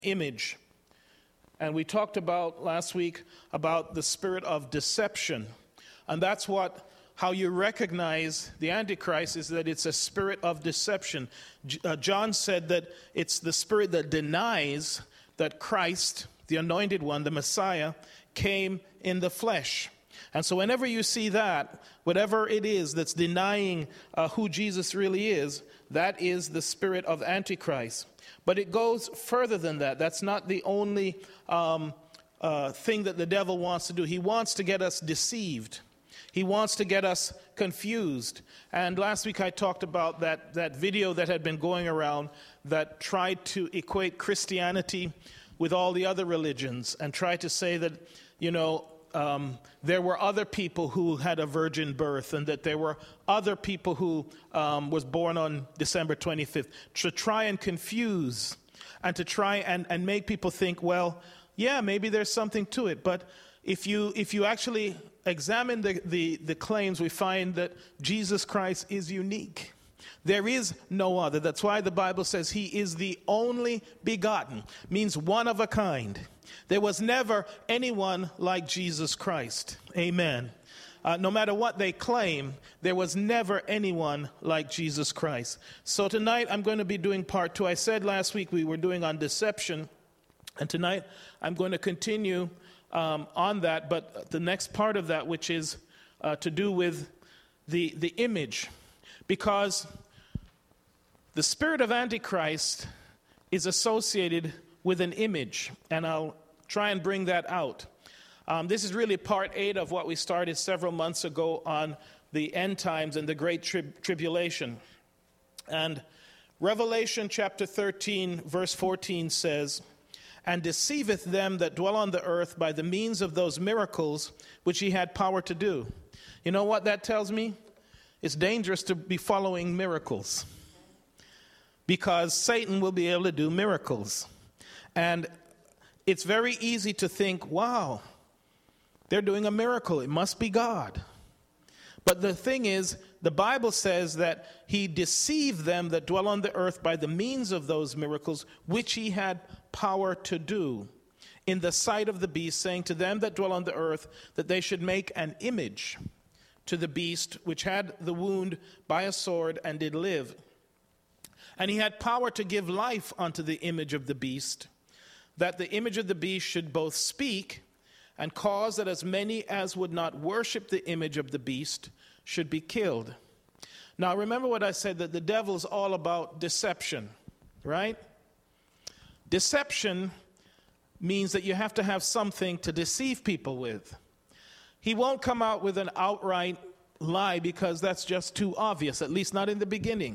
image. And we talked about last week about the spirit of deception. And that's how you recognize the Antichrist, is that it's a spirit of deception. John said that it's the spirit that denies that Christ, the anointed one, the Messiah, came in the flesh. And so whenever you see that, whatever it is that's denying who Jesus really is, that is the spirit of Antichrist. But it goes further than that. That's not the only thing that the devil wants to do. He wants to get us deceived. He wants to get us confused. And last week I talked about that video that had been going around that tried to equate Christianity with all the other religions and tried to say that, there were other people who had a virgin birth and that there were other people who was born on December 25th, to try and confuse and to try and make people think, well, yeah, maybe there's something to it. But if you actually examine the claims, we find that Jesus Christ is unique. There is no other. That's why the Bible says he is the only begotten, means one of a kind. There was never anyone like Jesus Christ. Amen. No matter what they claim, there was never anyone like Jesus Christ. So tonight I'm going to be doing part 2. I said last week we were doing on deception, and tonight I'm going to continue on that, but the next part of that, which is to do with the image, because the spirit of Antichrist is associated with an image, and I'll try and bring that out. This is really part 8 of what we started several months ago on the end times and the great tribulation. And Revelation chapter 13, verse 14 says, "And deceiveth them that dwell on the earth by the means of those miracles which he had power to do." You know what that tells me? It's dangerous to be following miracles, because Satan will be able to do miracles. And it's very easy to think, wow, they're doing a miracle. It must be God. But the thing is, the Bible says that he deceived them that dwell on the earth by the means of those miracles which he had power to do in the sight of the beast, saying to them that dwell on the earth that they should make an image to the beast which had the wound by a sword and did live. And he had power to give life unto the image of the beast, that the image of the beast should both speak and cause that as many as would not worship the image of the beast should be killed. Now remember what I said, that the devil is all about deception, right? Deception means that you have to have something to deceive people with. He won't come out with an outright lie because that's just too obvious, at least not in the beginning.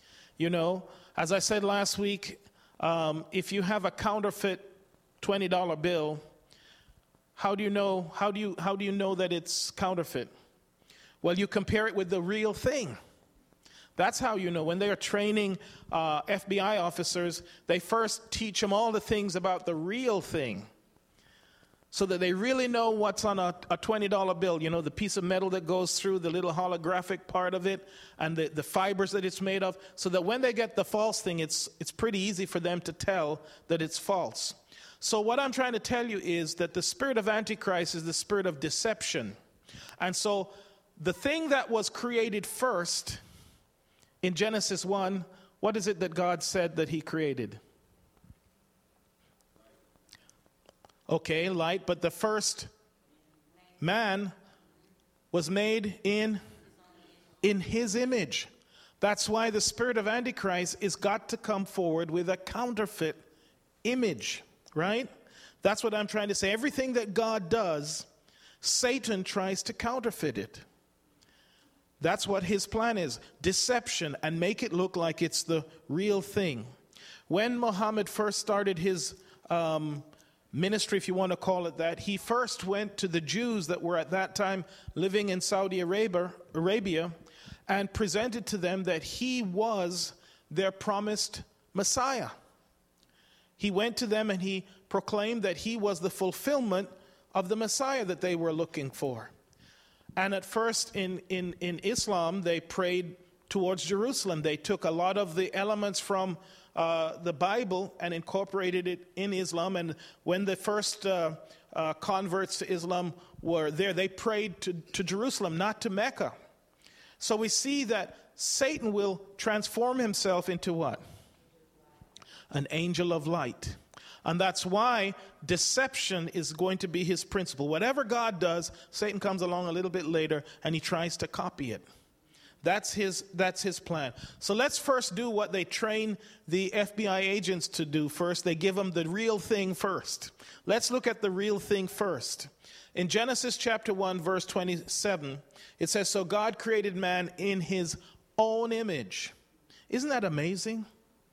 As I said last week, if you have a counterfeit $20 bill, how do you know that it's counterfeit? Well, you compare it with the real thing. That's how you know. When they are training FBI officers, they first teach them all the things about the real thing, so that they really know what's on a $20 bill. The piece of metal that goes through, the little holographic part of it, and the fibers that it's made of, so that when they get the false thing, it's pretty easy for them to tell that it's false. So what I'm trying to tell you is that the spirit of Antichrist is the spirit of deception. And so the thing that was created first in Genesis 1, what is it that God said that he created? Okay, light, but the first man was made in his image. That's why the spirit of Antichrist is got to come forward with a counterfeit image, right? That's what I'm trying to say. Everything that God does, Satan tries to counterfeit it. That's what his plan is, deception, and make it look like it's the real thing. When Muhammad first started his ministry, if you want to call it that, he first went to the Jews that were at that time living in Saudi Arabia and presented to them that he was their promised Messiah. He went to them and he proclaimed that he was the fulfillment of the Messiah that they were looking for. And at first in Islam, they prayed towards Jerusalem. They took a lot of the elements from the Bible and incorporated it in Islam. And when the first converts to Islam were there, they prayed to Jerusalem, not to Mecca. So we see that Satan will transform himself into what? An angel of light. And that's why deception is going to be his principle. Whatever God does, Satan comes along a little bit later and he tries to copy it. That's his plan. So let's first do what they train the FBI agents to do first. They give them the real thing first. Let's look at the real thing first. In Genesis chapter 1, verse 27, it says, "So God created man in his own image." Isn't that amazing?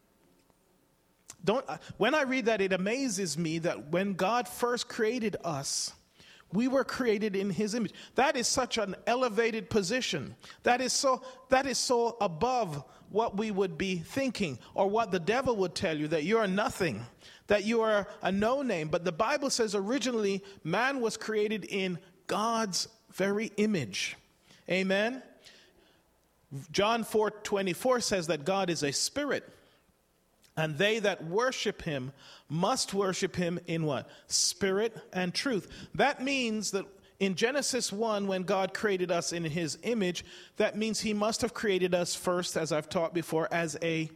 When I read that, it amazes me that when God first created us, we were created in his image. That is such an elevated position. That is so above what we would be thinking or what the devil would tell you, that you are nothing, that you are a no-name. But the Bible says originally man was created in God's very image. Amen? John 4:24 says that God is a spirit. And they that worship him must worship him in what? Spirit and truth. That means that in Genesis 1, when God created us in his image, that means he must have created us first, as I've taught before, as a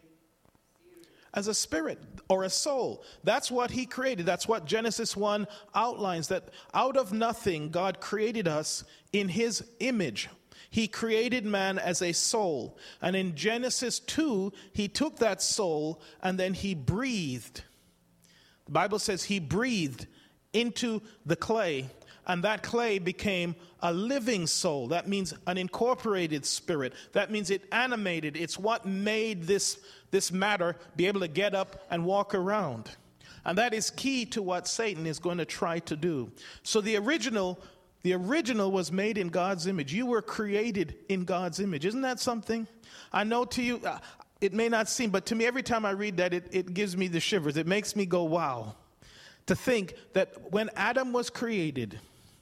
spirit or a soul. That's what he created. That's what Genesis 1 outlines, that out of nothing, God created us in his image. He created man as a soul. And in Genesis 2, he took that soul and then he breathed. The Bible says he breathed into the clay, and that clay became a living soul. That means an incorporated spirit. That means it animated. It's what made this matter be able to get up and walk around. And that is key to what Satan is going to try to do. So the original was made in God's image. You were created in God's image. Isn't that something? I know to you, it may not seem, but to me, every time I read that, it gives me the shivers. It makes me go, wow. To think that when Adam was created,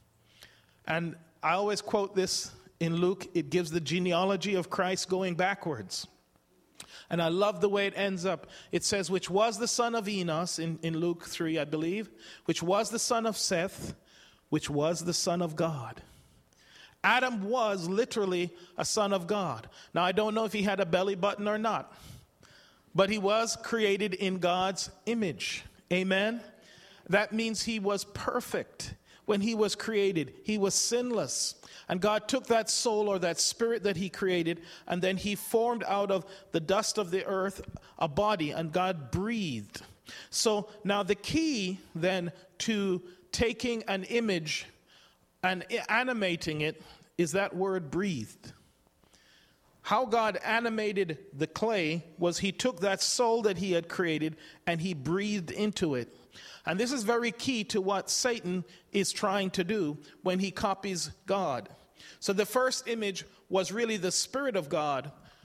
and I always quote this in Luke, it gives the genealogy of Christ going backwards. And I love the way it ends up. It says, which was the son of Enos, in Luke 3, I believe, which was the son of Seth, which was the Son of God. Adam was literally a son of God. Now, I don't know if he had a belly button or not, but he was created in God's image. Amen? That means he was perfect. When he was created, he was sinless. And God took that soul or that spirit that he created, and then he formed out of the dust of the earth a body, and God breathed. So now the key then to taking an image and animating it is that word breathed. How God animated the clay was he took that soul that he had created and he breathed into it. And this is very key to what Satan is trying to do when he copies God. So the first image was really the Spirit of God,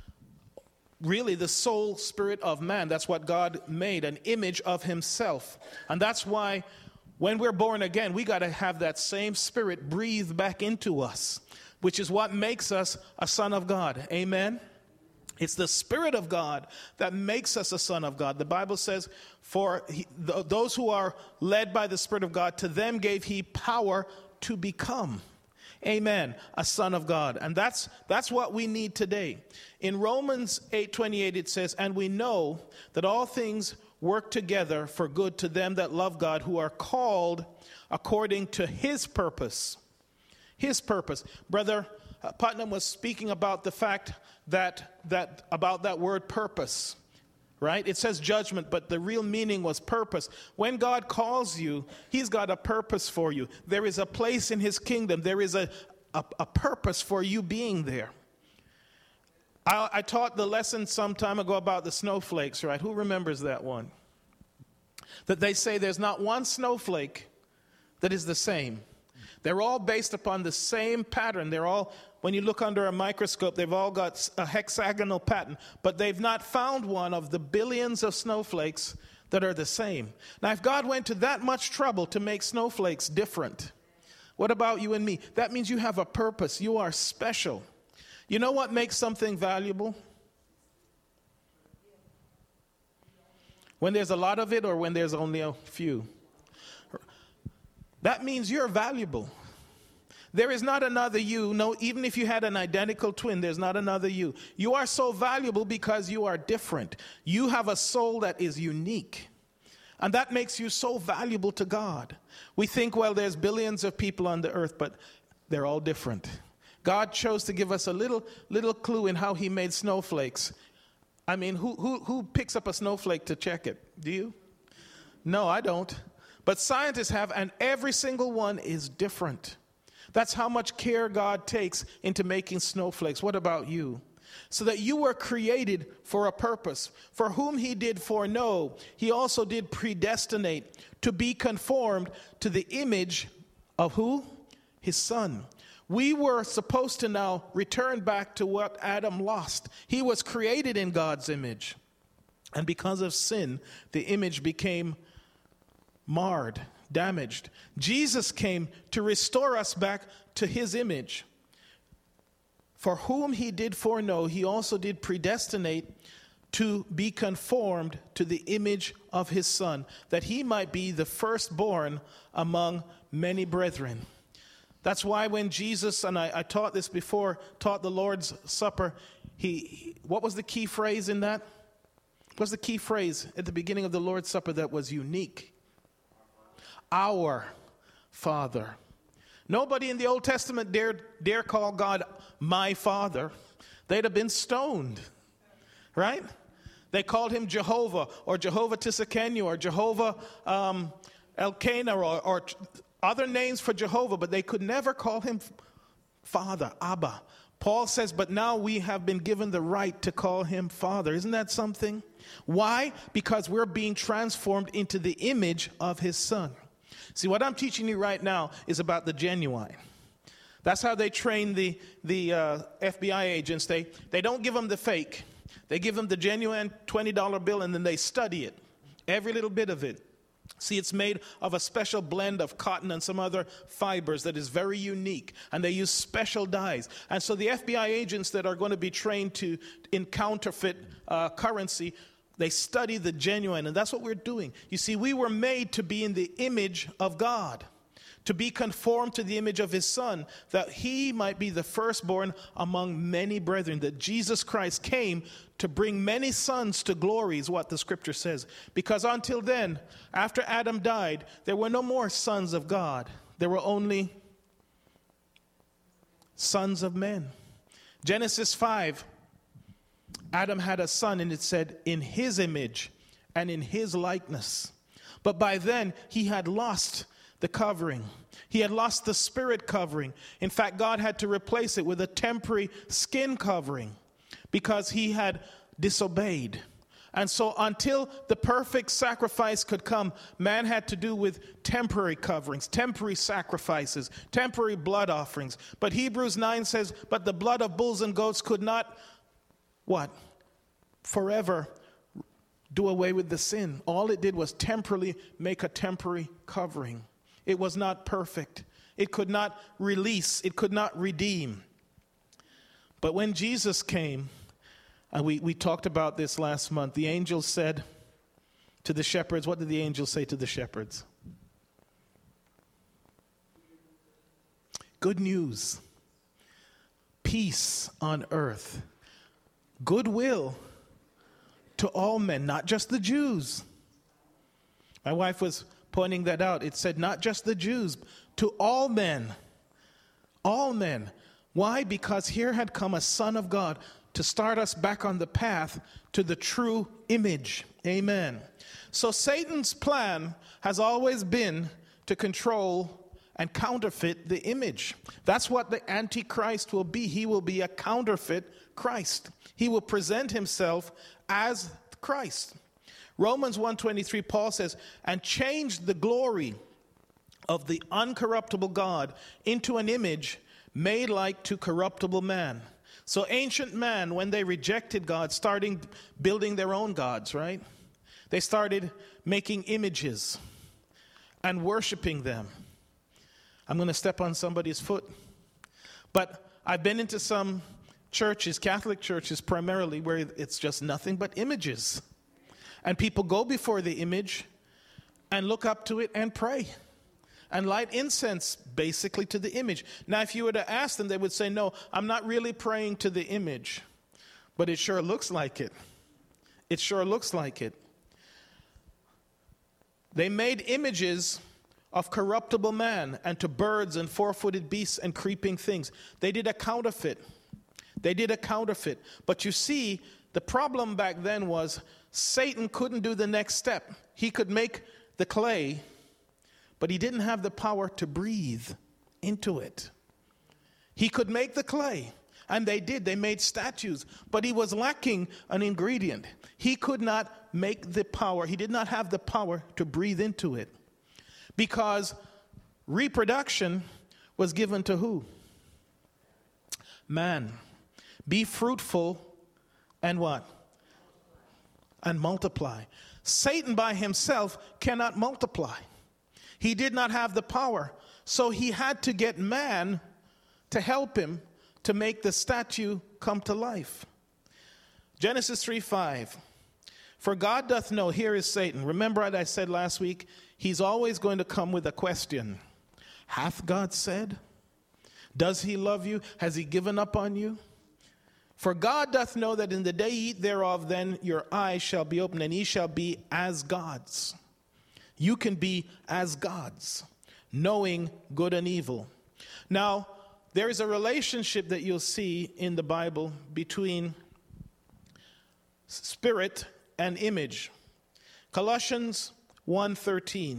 really the soul spirit of man. That's what God made, an image of himself. And that's why when we're born again, we got to have that same spirit breathed back into us, which is what makes us a son of God. Amen? It's the Spirit of God that makes us a son of God. The Bible says, those who are led by the Spirit of God, to them gave he power to become, amen, a son of God. And that's what we need today. In Romans 8:28 it says, and we know that all things work together for good to them that love God, who are called according to his purpose. His purpose. Brother Putnam was speaking about the fact that about that word purpose, right? It says judgment, but the real meaning was purpose. When God calls you, he's got a purpose for you. There is a place in his kingdom. There is a purpose for you being there. I taught the lesson some time ago about the snowflakes, right? Who remembers that one? That they say there's not one snowflake that is the same. They're all based upon the same pattern. They're all, when you look under a microscope, they've all got a hexagonal pattern. But they've not found one of the billions of snowflakes that are the same. Now, if God went to that much trouble to make snowflakes different, what about you and me? That means you have a purpose. You are special. You know what makes something valuable? When there's a lot of it or when there's only a few? That means you're valuable. There is not another you. No, even if you had an identical twin, there's not another you. You are so valuable because you are different. You have a soul that is unique. And that makes you so valuable to God. We think, well, there's billions of people on the earth, but they're all different. God chose to give us a little clue in how he made snowflakes. I mean, who picks up a snowflake to check it? Do you? No, I don't. But scientists have, and every single one is different. That's how much care God takes into making snowflakes. What about you? So that you were created for a purpose. For whom he did foreknow, he also did predestinate to be conformed to the image of who? His son. We were supposed to now return back to what Adam lost. He was created in God's image. And because of sin, the image became marred, damaged. Jesus came to restore us back to his image. For whom he did foreknow, he also did predestinate to be conformed to the image of his son, that he might be the firstborn among many brethren. That's why when Jesus, and I taught this before, taught the Lord's Supper, what was the key phrase in that? What was the key phrase at the beginning of the Lord's Supper that was unique? Our Father. Nobody in the Old Testament dare call God my Father. They'd have been stoned, right? They called him Jehovah, or Jehovah Tsidkenu, or Jehovah Elkanah, or other names for Jehovah, but they could never call him Father, Abba. Paul says, but now we have been given the right to call him Father. Isn't that something? Why? Because we're being transformed into the image of his son. See, what I'm teaching you right now is about the genuine. That's how they train the FBI agents. They don't give them the fake. They give them the genuine $20 bill, and then they study it, every little bit of it. See, it's made of a special blend of cotton and some other fibers that is very unique, and they use special dyes. And so the FBI agents that are going to be trained in counterfeit currency, they study the genuine, and that's what we're doing. You see, we were made to be in the image of God, to be conformed to the image of his son, that he might be the firstborn among many brethren, that Jesus Christ came to bring many sons to glory, is what the scripture says. Because until then, after Adam died, there were no more sons of God. There were only sons of men. Genesis 5, Adam had a son, and it said, in his image and in his likeness. But by then, he had lost the covering. He had lost the spirit covering. In fact, God had to replace it with a temporary skin covering because he had disobeyed. And so until the perfect sacrifice could come, man had to do with temporary coverings, temporary sacrifices, temporary blood offerings. But Hebrews 9 says, but the blood of bulls and goats could not, what? Forever do away with the sin. All it did was temporarily make a temporary covering. It was not perfect. It could not release. It could not redeem. But when Jesus came, and we talked about this last month, the angel said to the shepherds, what did the angel say to the shepherds? Good news. Peace on earth. Goodwill to all men, not just the Jews. My wife was pointing that out. It said not just the Jews, to all men. All men. Why? Because here had come a Son of God to start us back on the path to the true image. Amen. So Satan's plan has always been to control and counterfeit the image. That's what the Antichrist will be. He will be a counterfeit Christ. He will present himself as Christ. Romans 1:23, Paul says, and changed the glory of the uncorruptible God into an image made like to corruptible man. So ancient man, when they rejected God, started building their own gods, right? They started making images and worshiping them. I'm going to step on somebody's foot. But I've been into some churches, Catholic churches primarily, where it's just nothing but images. And people go before the image and look up to it and pray and light incense basically to the image. Now, if you were to ask them, they would say, no, I'm not really praying to the image, but it sure looks like it. It sure looks like it. They made images of corruptible man and to birds and four-footed beasts and creeping things. They did a counterfeit. But you see, the problem back then was Satan couldn't do the next step. He could make the clay, but he didn't have the power to breathe into it. He could make the clay, and they did. They made statues, but he was lacking an ingredient. He could not make the power. He did not have the power to breathe into it, because reproduction was given to who? Man. Be fruitful and what? And multiply. Satan by himself cannot multiply. He did not have the power. So he had to get man to help him to make the statue come to life. Genesis 3:5. For God doth know, here is Satan. Remember what I said last week? He's always going to come with a question. Hath God said? Does he love you? Has he given up on you? For God doth know that in the day ye eat thereof, then your eyes shall be opened, and ye shall be as gods. You can be as gods, knowing good and evil. Now, there is a relationship that you'll see in the Bible between spirit and image. Colossians 1:13.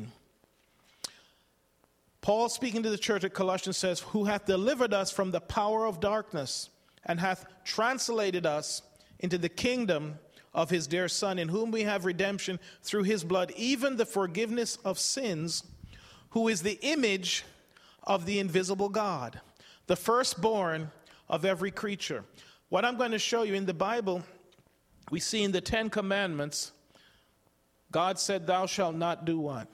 Paul, speaking to the church at Colossians, says, who hath delivered us from the power of darkness, and hath translated us into the kingdom of his dear Son, in whom we have redemption through his blood, even the forgiveness of sins, who is the image of the invisible God, the firstborn of every creature. What I'm going to show you in the Bible, we see in the 10 Commandments, God said, thou shalt not do what?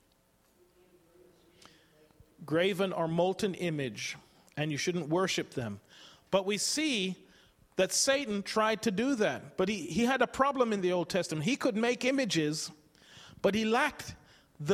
Graven or molten image, and you shouldn't worship them. But we see that Satan tried to do that. But he had a problem in the Old Testament. He could make images, but he lacked the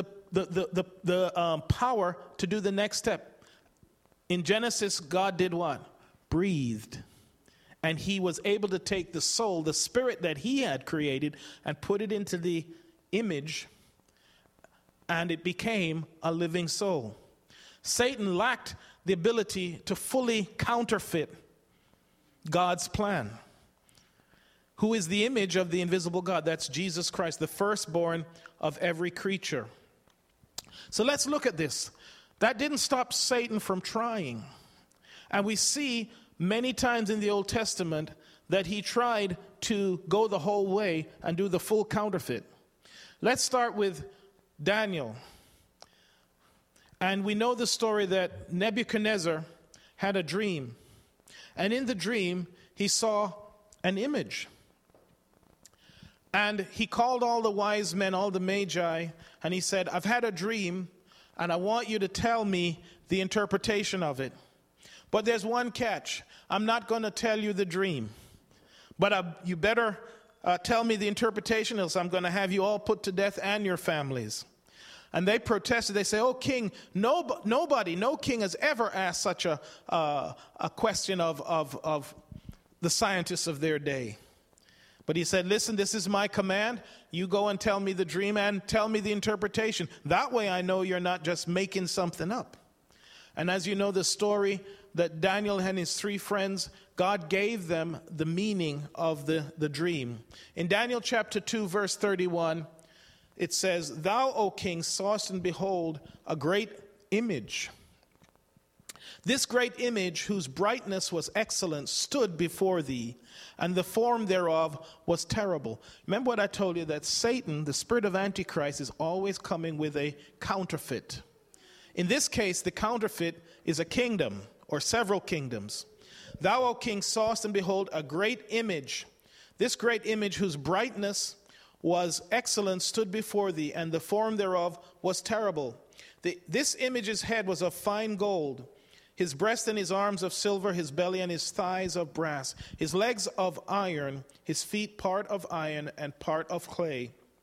power to do the next step. In Genesis, God did what? Breathed. And he was able to take the soul, the spirit that he had created, and put it into the image, and it became a living soul. Satan lacked the ability to fully counterfeit God's plan, who is the image of the invisible God. That's Jesus Christ, the firstborn of every creature. So let's look at this. That didn't stop Satan from trying. And we see many times in the Old Testament that he tried to go the whole way and do the full counterfeit. Let's start with Daniel. And we know the story that Nebuchadnezzar had a dream. And in the dream, he saw an image. And he called all the wise men, all the magi, and he said, I've had a dream, and I want you to tell me the interpretation of it. But there's one catch. I'm not going to tell you the dream. But you better tell me the interpretation, else I'm going to have you all put to death and your families. And they protested. They say, oh, king, no king has ever asked such a question of the scientists of their day. But he said, listen, this is my command. You go and tell me the dream and tell me the interpretation. That way I know you're not just making something up. And as you know the story that Daniel and his 3 friends, God gave them the meaning of the dream. In Daniel chapter 2, verse 31, it says, thou, O king, sawest and behold a great image. This great image, whose brightness was excellent, stood before thee, and the form thereof was terrible. Remember what I told you, that Satan, the spirit of Antichrist, is always coming with a counterfeit. In this case, the counterfeit is a kingdom or several kingdoms. Thou, O king, sawest and behold a great image. This great image, whose brightness was excellent, stood before thee, and the form thereof was terrible. This image's head was of fine gold, his breast and his arms of silver, his belly and his thighs of brass, his legs of iron, his feet part of iron and part of clay.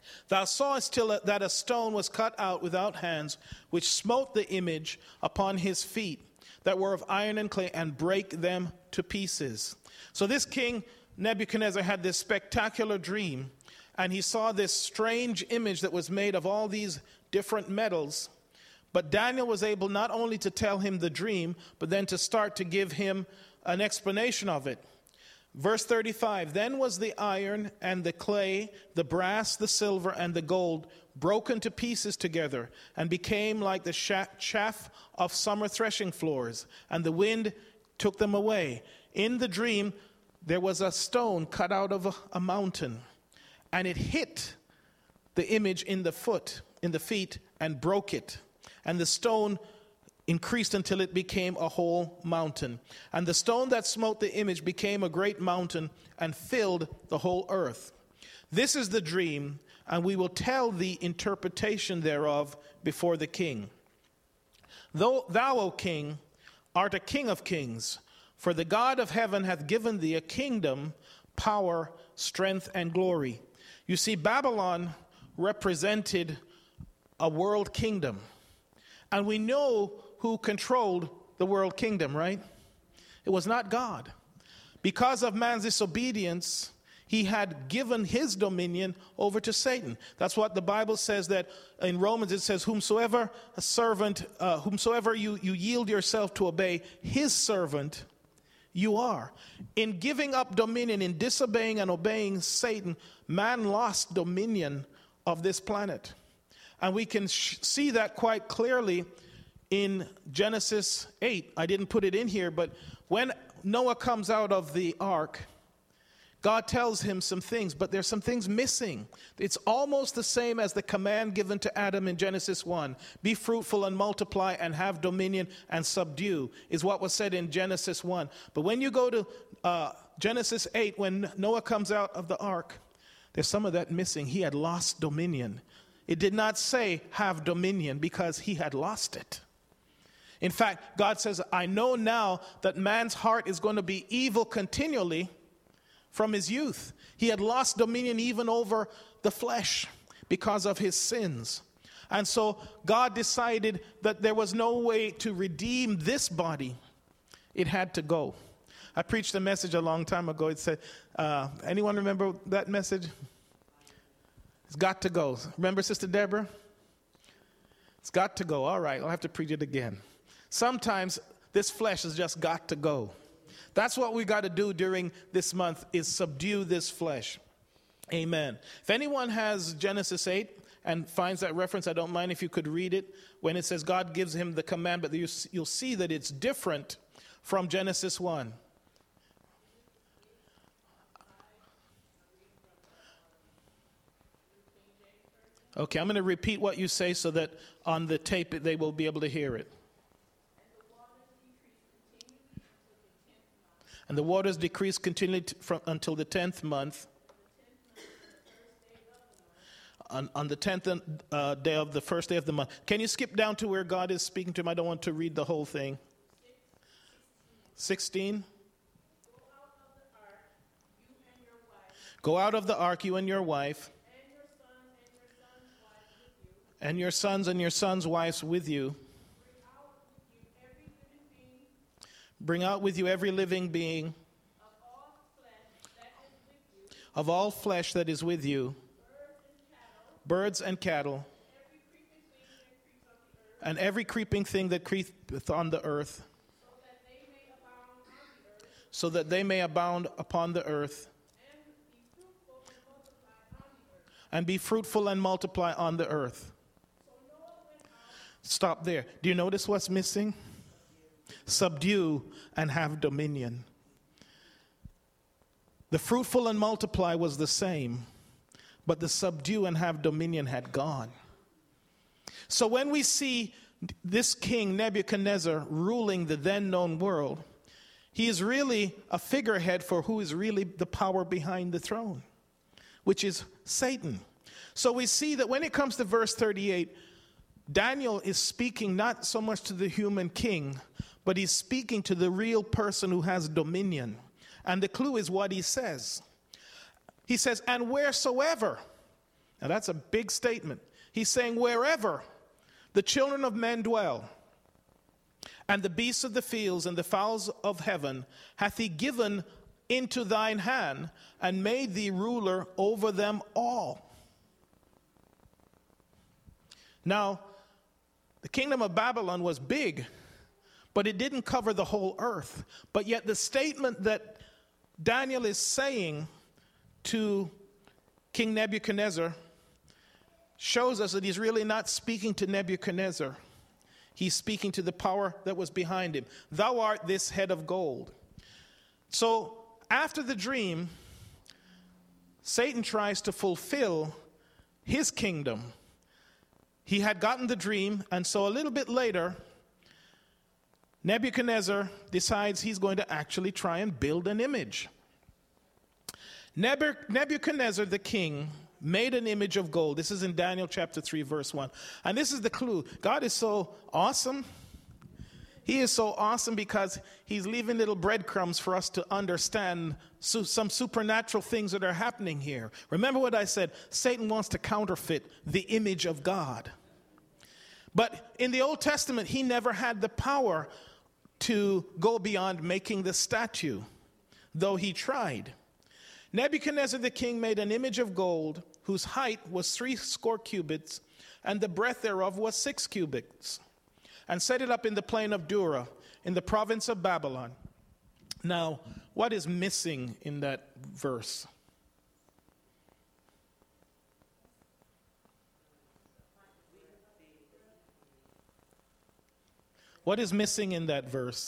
Thou sawest till that a stone was cut out without hands, which smote the image upon his feet, that were of iron and clay, and brake them to pieces. So this king Nebuchadnezzar had this spectacular dream, and he saw this strange image that was made of all these different metals. But Daniel was able not only to tell him the dream, but then to start to give him an explanation of it. Verse 35, then was the iron and the clay, the brass, the silver, and the gold broken to pieces together, and became like the chaff of summer threshing floors, and the wind took them away. In the dream, there was a stone cut out of a mountain, and it hit the image in the feet, and broke it. And the stone increased until it became a whole mountain. And the stone that smote the image became a great mountain and filled the whole earth. This is the dream, and we will tell the interpretation thereof before the king. Thou, O king, art a king of kings, for the God of heaven hath given thee a kingdom, power, strength, and glory. You see, Babylon represented a world kingdom. And we know who controlled the world kingdom, right? It was not God. Because of man's disobedience, he had given his dominion over to Satan. That's what the Bible says, that in Romans it says, whomsoever you yield yourself to obey, his servant you are. In giving up dominion, in disobeying and obeying Satan, man lost dominion of this planet. And we can see that quite clearly in Genesis 8. I didn't put it in here, but when Noah comes out of the ark, God tells him some things, but there's some things missing. It's almost the same as the command given to Adam in Genesis 1. Be fruitful and multiply and have dominion and subdue is what was said in Genesis 1. But when you go to Genesis 8, when Noah comes out of the ark, there's some of that missing. He had lost dominion. It did not say have dominion because he had lost it. In fact, God says, I know now that man's heart is going to be evil continually from his youth. He had lost dominion even over the flesh because of his sins. And so God decided that there was no way to redeem this body. It had to go. I preached a message a long time ago. It said, anyone remember that message? It's got to go. Remember, Sister Deborah? It's got to go. All right, I'll have to preach it again. Sometimes this flesh has just got to go. That's what we got to do during this month, is subdue this flesh. Amen. If anyone has Genesis 8 and finds that reference, I don't mind if you could read it. When it says God gives him the command, but you'll see that it's different from Genesis 1. Okay, I'm going to repeat what you say so that on the tape they will be able to hear it. And the waters decreased continually until the 10th month. On the 10th day of the first day of the month. Can you skip down to where God is speaking to him? I don't want to read the whole thing. 16. Go out of the ark, you and your wife. And your sons and your sons' wives with you. Bring out with you every living being of all flesh that is with you, birds and cattle, and every creeping thing that creepeth on the earth, so that they may abound upon the earth, and be fruitful and multiply on the earth. Stop there. Do you notice what's missing? Subdue and have dominion. The fruitful and multiply was the same, but the subdue and have dominion had gone. So when we see this king Nebuchadnezzar ruling the then known world, he is really a figurehead for who is really the power behind the throne, which is Satan. So we see that when it comes to verse 38, Daniel is speaking not so much to the human king, but he's speaking to the real person who has dominion. And the clue is what he says. He says, and wheresoever Now that's a big statement. He's saying, wherever the children of men dwell, and the beasts of the fields and the fowls of heaven, hath he given into thine hand, and made thee ruler over them all. Now, the kingdom of Babylon was big, but it didn't cover the whole earth. But yet the statement that Daniel is saying to King Nebuchadnezzar shows us that he's really not speaking to Nebuchadnezzar. He's speaking to the power that was behind him. Thou art this head of gold. So after the dream, Satan tries to fulfill his kingdom. He had gotten the dream, and so a little bit later, Nebuchadnezzar decides he's going to actually try and build an image. Nebuchadnezzar the king made an image of gold. This is in Daniel chapter 3, verse 1. And this is the clue. God is so awesome. He is so awesome because he's leaving little breadcrumbs for us to understand some supernatural things that are happening here. Remember what I said, Satan wants to counterfeit the image of God. But in the Old Testament, he never had the power to go beyond making the statue, though he tried. Nebuchadnezzar the king made an image of gold, whose height was 60 cubits, and the breadth thereof was 6 cubits, and set it up in the plain of Dura, in the province of Babylon. Now, what is missing in that verse? What is missing in that verse?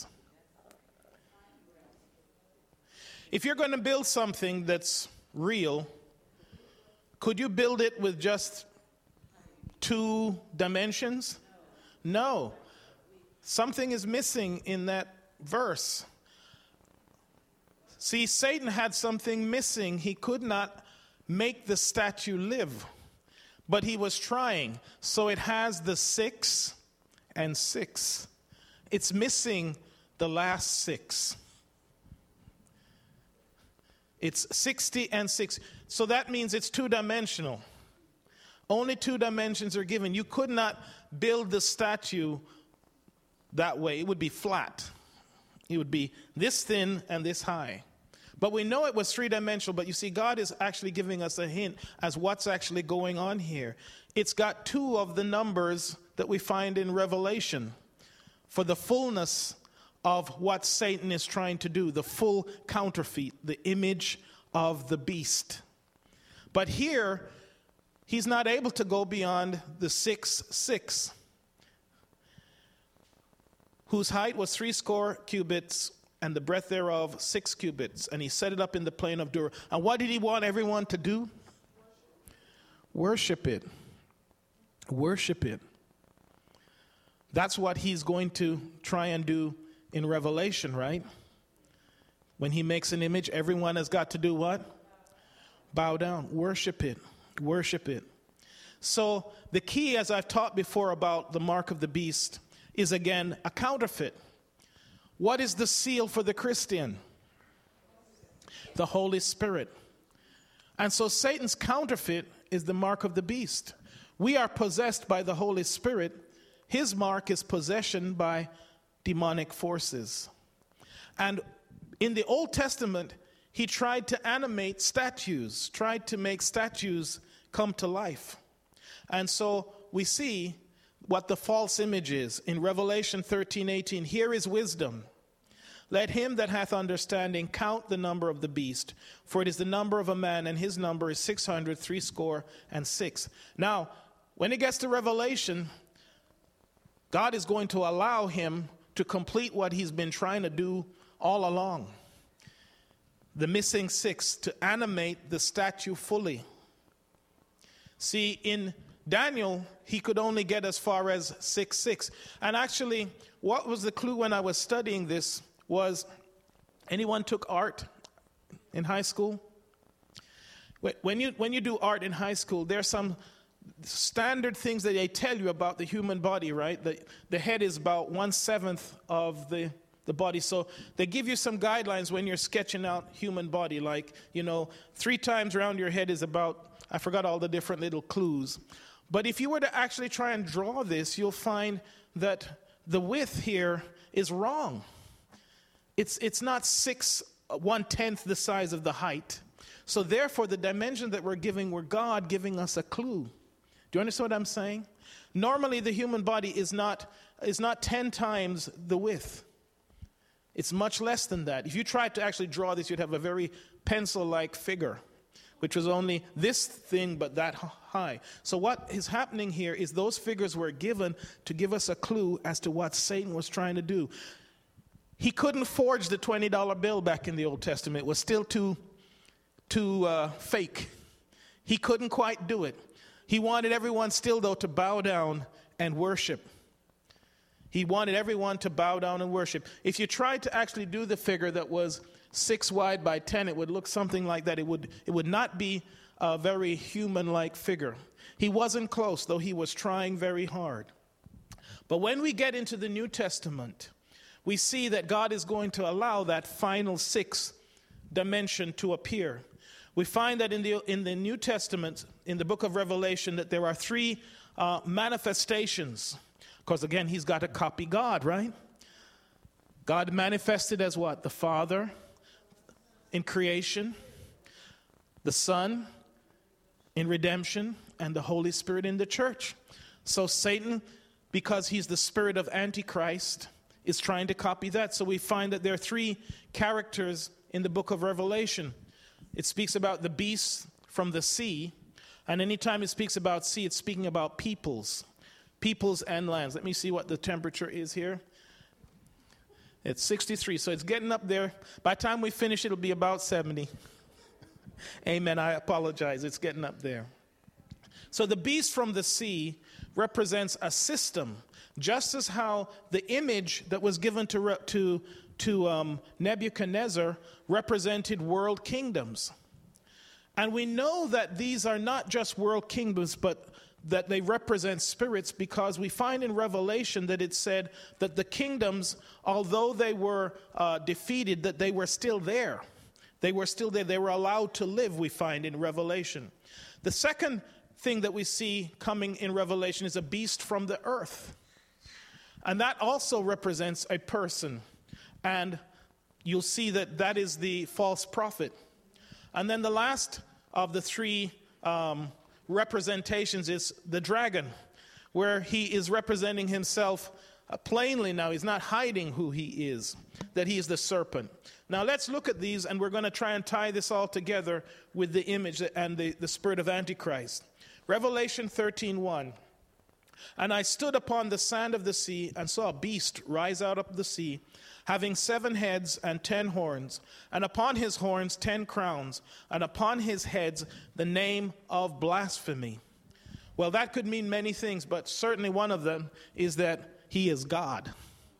If you're going to build something that's real, could you build it with just 2 dimensions? No. Something is missing in that verse. See, Satan had something missing. He could not make the statue live, but he was trying. So it has the 6 and 6. It's missing the last 6. It's 60 and 6. So that means it's 2-dimensional. Only 2 dimensions are given. You could not build the statue that way. It would be flat. It would be this thin and this high. But we know it was 3-dimensional. But you see, God is actually giving us a hint as what's actually going on here. It's got 2 of the numbers that we find in Revelation for the fullness of what Satan is trying to do, the full counterfeit, the image of the beast. But here, he's not able to go beyond the 6, whose height was 60 cubits, and the breadth thereof 6 cubits. And he set it up in the plain of Dura. And what did he want everyone to do? Worship it. Worship it. That's what he's going to try and do in Revelation, right? When he makes an image, everyone has got to do what? Bow down. Worship it. Worship it. So the key, as I've taught before about the mark of the beast, is again a counterfeit. What is the seal for the Christian? The Holy Spirit. And so Satan's counterfeit is the mark of the beast. We are possessed by the Holy Spirit. His mark is possession by demonic forces. And in the Old Testament, he tried to animate statues, tried to make statues come to life. And so we see what the false image is. In Revelation 13:18, here is wisdom. Let him that hath understanding count the number of the beast, for it is the number of a man, and his number is 666. Now, when it gets to Revelation, God is going to allow him to complete what he's been trying to do all along. The missing 6, to animate the statue fully. See, in Daniel, he could only get as far as 6. And actually, what was the clue when I was studying this was, anyone took art in high school? When you do art in high school, there's some standard things that they tell you about the human body, right? The head is about 1/7 of the body. So they give you some guidelines when you're sketching out human body, like, 3 times around your head is about I forgot all the different little clues. But if you were to actually try and draw this, you'll find that the width here is wrong. It's not 1/10 the size of the height. So therefore, the dimension that we're giving were God giving us a clue. Do you understand what I'm saying? Normally, the human body is not 10 times the width. It's much less than that. If you tried to actually draw this, you'd have a very pencil-like figure, which was only this thing but that high. So what is happening here is those figures were given to give us a clue as to what Satan was trying to do. He couldn't forge the $20 bill back in the Old Testament. It was still too fake. He couldn't quite do it. He wanted everyone still, though, to bow down and worship. He wanted everyone to bow down and worship. If you tried to actually do the figure that was 6 wide by 10, it would look something like that. It would not be a very human-like figure. He wasn't close, though he was trying very hard. But when we get into the New Testament, we see that God is going to allow that final 6th dimension to appear. We find that in the New Testament, in the book of Revelation, that there are 3 manifestations. Because again, he's got to copy God, right? God manifested as what? The Father in creation, the Son in redemption, and the Holy Spirit in the church. So Satan, because he's the spirit of Antichrist, is trying to copy that. So we find that there are 3 characters in the book of Revelation. It speaks about the beast from the sea, and anytime it speaks about sea, it's speaking about peoples and lands. Let me see what the temperature is here. It's 63, so it's getting up there. By the time we finish, it'll be about 70. Amen. I apologize. It's getting up there. So the beast from the sea represents a system, just as how the image that was given to Nebuchadnezzar represented world kingdoms. And we know that these are not just world kingdoms, but that they represent spirits, because we find in Revelation that it said that the kingdoms, although they were defeated, that they were still there. They were still there. They were allowed to live, we find in Revelation. The second thing that we see coming in Revelation is a beast from the earth. And that also represents a person. And you'll see that that is the false prophet. And then the last of the 3 representations is the dragon, where he is representing himself plainly now. He's not hiding who he is, that he is the serpent. Now let's look at these, and we're going to try and tie this all together with the image and the spirit of Antichrist. Revelation 13:1. And I stood upon the sand of the sea and saw a beast rise out of the sea, having 7 heads and 10 horns, and upon his horns 10 crowns, and upon his heads the name of blasphemy. Well, that could mean many things, but certainly one of them is that he is God,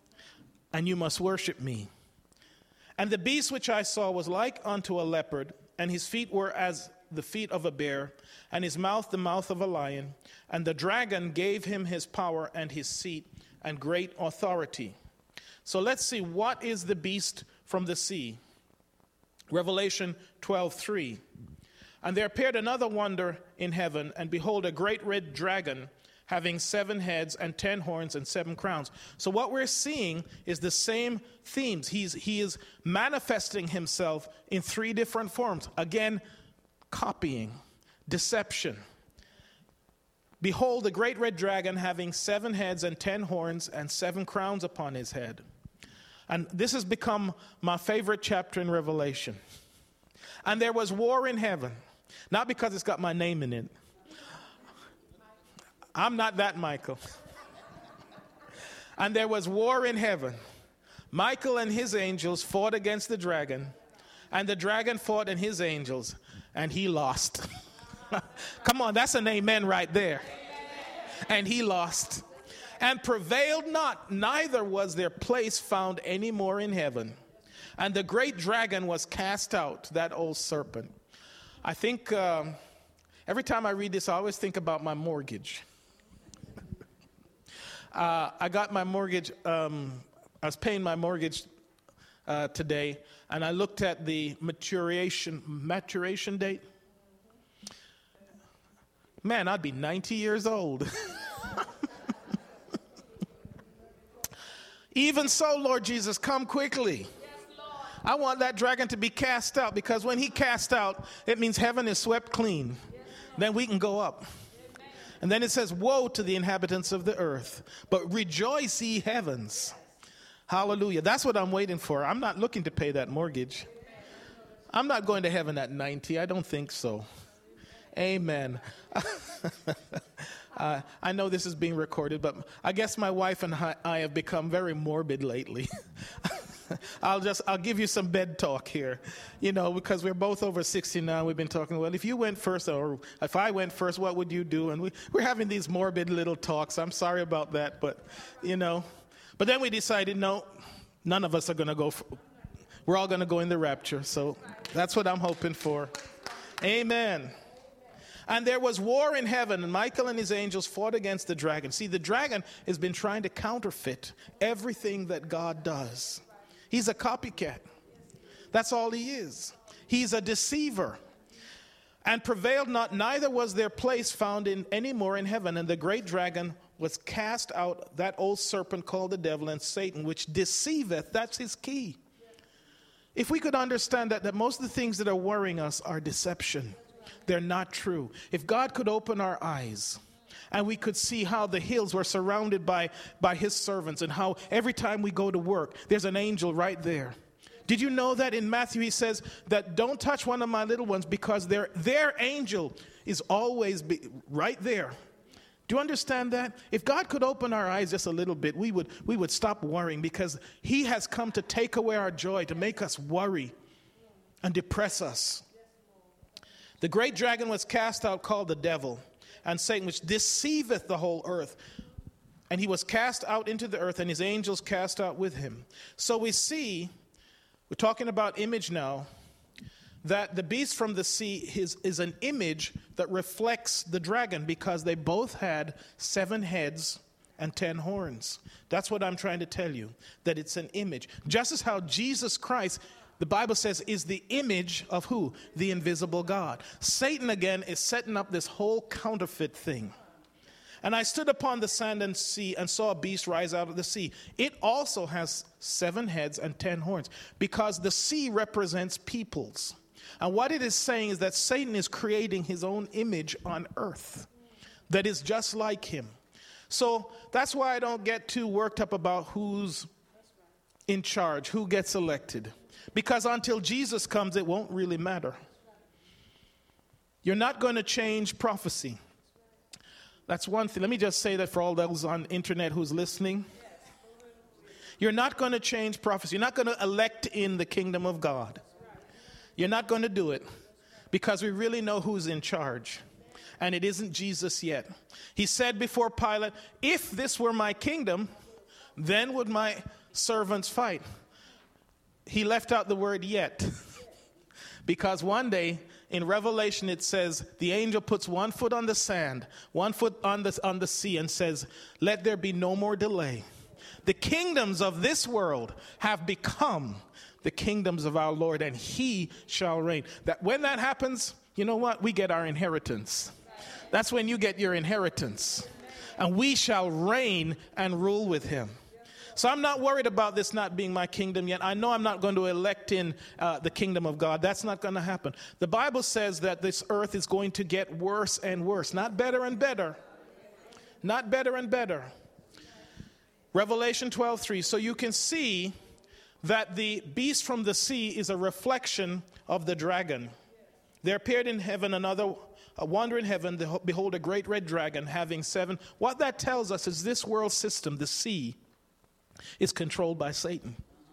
and you must worship me. And the beast which I saw was like unto a leopard, and his feet were as the feet of a bear, and his mouth the mouth of a lion. And the dragon gave him his power and his seat and great authority. So let's see, what is the beast from the sea? Revelation 12:3. And there appeared another wonder in heaven, and behold, a great red dragon, having 7 heads and 10 horns and 7 crowns. So what we're seeing is the same themes. He is manifesting himself in 3 different forms. Again, copying, deception. Behold, a great red dragon, having 7 heads and 10 horns and 7 crowns upon his head. And this has become my favorite chapter in Revelation. And there was war in heaven. Not because it's got my name in it. I'm not that Michael. And there was war in heaven. Michael and his angels fought against the dragon. And the dragon fought and his angels. And he lost. Come on, that's an amen right there. And he lost. And prevailed not, neither was their place found any more in heaven. And the great dragon was cast out, that old serpent. I think every time I read this, I always think about my mortgage. I got my mortgage, I was paying my mortgage today, and I looked at the maturation date. Man, I'd be 90 years old. Even so, Lord Jesus, come quickly. I want that dragon to be cast out, because when he cast out, it means heaven is swept clean. Then we can go up. And then it says, woe to the inhabitants of the earth, but rejoice ye heavens. Hallelujah. That's what I'm waiting for. I'm not looking to pay that mortgage. I'm not going to heaven at 90. I don't think so. Amen. I know this is being recorded, but I guess my wife and I have become very morbid lately. I'll give you some bed talk here, because we're both over 60 now. We've been talking, well, if you went first, or if I went first, what would you do? And we're having these morbid little talks. I'm sorry about that, but but then we decided, no, none of us are going to go. We're all going to go in the rapture. So that's what I'm hoping for. Amen. And there was war in heaven, and Michael and his angels fought against the dragon. See, the dragon has been trying to counterfeit everything that God does. He's a copycat. That's all he is. He's a deceiver. And prevailed not, neither was their place found in any more in heaven. And the great dragon was cast out, that old serpent called the devil and Satan, which deceiveth. That's his key. If we could understand that most of the things that are worrying us are deception. They're not true. If God could open our eyes and we could see how the hills were surrounded by his servants, and how every time we go to work, there's an angel right there. Did you know that in Matthew he says that don't touch one of my little ones, because their angel is always right there. Do you understand that? If God could open our eyes just a little bit, we would stop worrying, because he has come to take away our joy, to make us worry and depress us. The great dragon was cast out, called the devil and Satan, which deceiveth the whole earth. And he was cast out into the earth, and his angels cast out with him. So we see, we're talking about image now, that the beast from the sea is an image that reflects the dragon, because they both had 7 heads and 10 horns. That's what I'm trying to tell you, that it's an image. Just as how Jesus Christ, the Bible says, is the image of who? The invisible God. Satan, again, is setting up this whole counterfeit thing. And I stood upon the sand and sea and saw a beast rise out of the sea. It also has 7 heads and 10 horns, because the sea represents peoples. And what it is saying is that Satan is creating his own image on earth that is just like him. So that's why I don't get too worked up about who's in charge, who gets elected. Because until Jesus comes, it won't really matter. You're not going to change prophecy. That's one thing. Let me just say that for all those on the internet who's listening. You're not going to change prophecy. You're not going to elect in the kingdom of God. You're not going to do it, because we really know who's in charge. And it isn't Jesus yet. He said before Pilate, if this were my kingdom, then would my servants fight. He left out the word yet, because one day in Revelation it says the angel puts 1 foot on the sand, 1 foot on the sea, and says, let there be no more delay. The kingdoms of this world have become the kingdoms of our Lord, and he shall reign. That when that happens, you know what? We get our inheritance. That's when you get your inheritance. And we shall reign and rule with him. So I'm not worried about this not being my kingdom yet. I know I'm not going to elect in the kingdom of God. That's not going to happen. The Bible says that this earth is going to get worse and worse, not better and better. Not better and better. Revelation 12:3. So you can see that the beast from the sea is a reflection of the dragon. There appeared in heaven a wonder in heaven, behold, a great red dragon having 7. What that tells us is this world system, the sea, is controlled by Satan.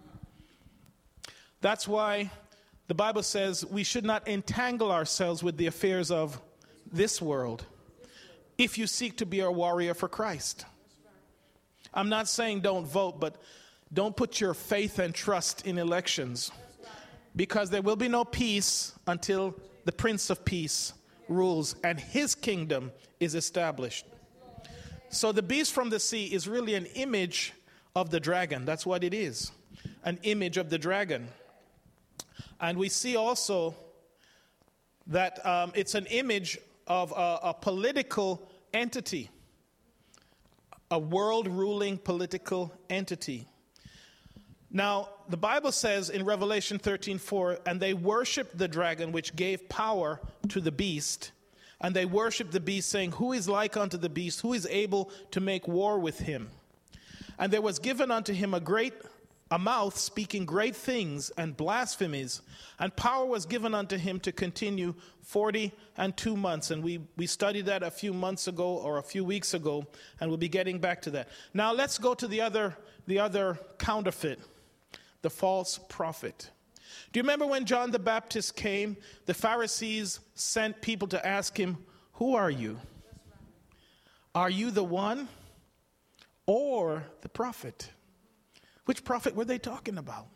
That's why the Bible says we should not entangle ourselves with the affairs of this world if you seek to be a warrior for Christ. I'm not saying don't vote, but don't put your faith and trust in elections, because there will be no peace until the Prince of Peace rules and his kingdom is established. So the beast from the sea is really an image of the dragon. That's what it is, an image of the dragon. And we see also that it's an image of a political entity, a world-ruling political entity. Now, the Bible says in Revelation 13:4, and they worshiped the dragon, which gave power to the beast. And they worshiped the beast, saying, who is like unto the beast? Who is able to make war with him? And there was given unto him a mouth speaking great things and blasphemies, and power was given unto him to continue 42 months. And we studied that a few months ago or a few weeks ago, and we'll be getting back to that. Now let's go to the other counterfeit, the false prophet. Do you remember when John the Baptist came, the Pharisees sent people to ask him, who are you? Are you the one or the prophet? Which prophet were they talking about?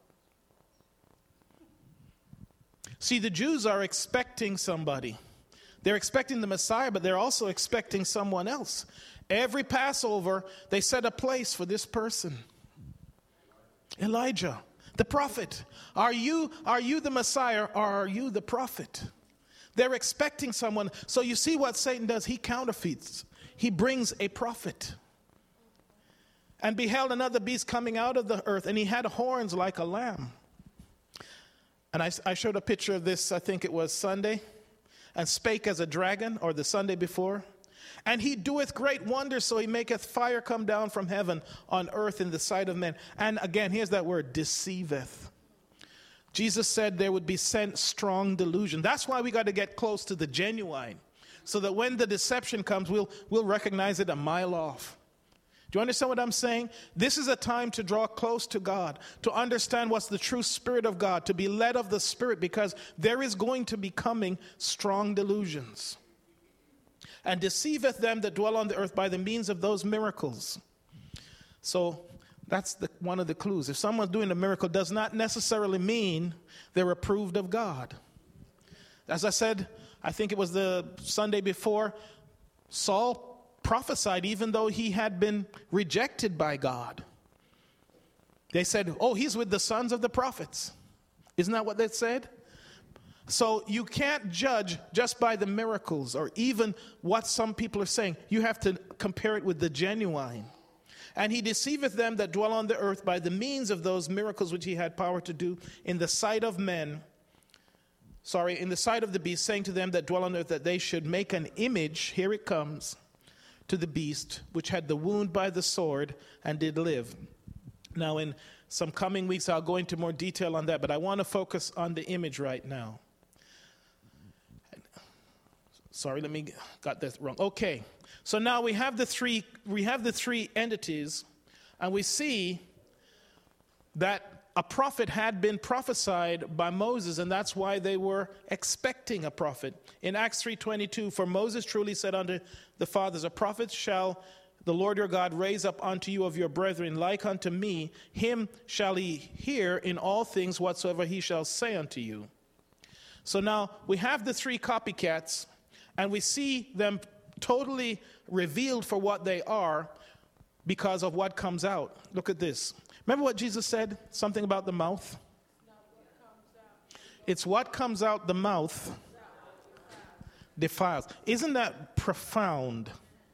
See, the Jews are expecting somebody. They're expecting the Messiah, but they're also expecting someone else. Every Passover, they set a place for this person. Elijah, the prophet. Are you the Messiah, or are you the prophet? They're expecting someone. So you see what Satan does? He counterfeits. He brings a prophet. And beheld another beast coming out of the earth, and he had horns like a lamb. And I showed a picture of this, I think it was Sunday. And spake as a dragon, or the Sunday before. And he doeth great wonders, so he maketh fire come down from heaven on earth in the sight of men. And again, here's that word, deceiveth. Jesus said there would be sent strong delusion. That's why we got to get close to the genuine, so that when the deception comes, we'll recognize it a mile off. Do you understand what I'm saying? This is a time to draw close to God, to understand what's the true Spirit of God, to be led of the Spirit, because there is going to be coming strong delusions. And deceiveth them that dwell on the earth by the means of those miracles. So that's one of the clues. If someone's doing a miracle, does not necessarily mean they're approved of God. As I said, I think it was the Sunday before, Saul prophesied even though he had been rejected by God. They said, oh, he's with the sons of the prophets. Isn't that what they said? So you can't judge just by the miracles or even what some people are saying. You have to compare it with the genuine. And he deceiveth them that dwell on the earth by the means of those miracles which he had power to do in the sight of men. In the sight of the beast, saying to them that dwell on the earth that they should make an image, here it comes, to the beast, which had the wound by the sword and did live. Now, in some coming weeks, I'll go into more detail on that, but I want to focus on the image right now. Got that wrong. Okay, so now we have the three entities, and we see that a prophet had been prophesied by Moses, and that's why they were expecting a prophet. In Acts 3:22, for Moses truly said unto the fathers, a prophet shall the Lord your God raise up unto you of your brethren, like unto me. Him shall ye hear in all things whatsoever he shall say unto you. So now we have the three copycats, and we see them totally revealed for what they are because of what comes out. Look at this. Remember what Jesus said? Something about the mouth? It's what comes out the mouth defiles. Isn't that profound?